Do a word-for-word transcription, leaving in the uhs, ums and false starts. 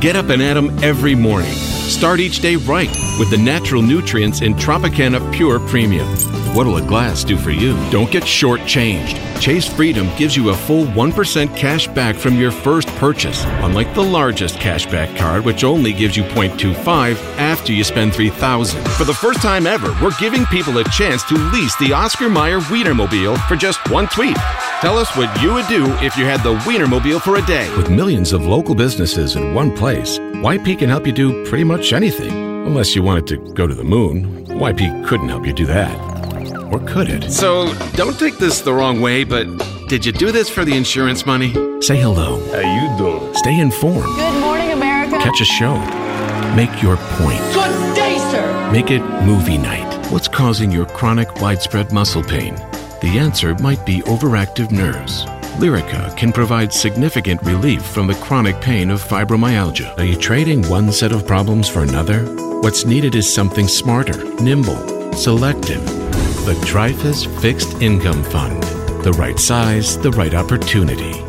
Get up and add them every morning. Start each day right with the natural nutrients in Tropicana Pure Premium. What'll a glass do for you? Don't get shortchanged. Chase Freedom gives you a full one percent cash back from your first purchase, unlike the largest cashback card, which only gives you zero point two five after you spend three thousand dollars. For the first time ever, we're giving people a chance to lease the Oscar Mayer Wienermobile for just one tweet. Tell us what you would do if you had the Wienermobile for a day. With millions of local businesses in one place, Y P can help you do pretty much anything. Unless you wanted to go to the moon, Y P couldn't help you do that. Or could it? So, don't take this the wrong way, but did you do this for the insurance money? Say hello. How you doing? Stay informed. Good morning, America. Catch a show. Make your point. Good day, sir. Make it movie night. What's causing your chronic widespread muscle pain? The answer might be overactive nerves. Lyrica can provide significant relief from the chronic pain of fibromyalgia. Are you trading one set of problems for another? What's needed is something smarter, nimble, selective. The Dreyfus Fixed Income Fund. The right size, the right opportunity.